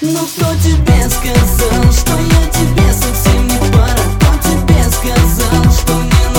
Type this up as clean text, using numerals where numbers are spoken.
Но кто тебе сказал, что я тебе совсем не пара? Кто тебе сказал, что не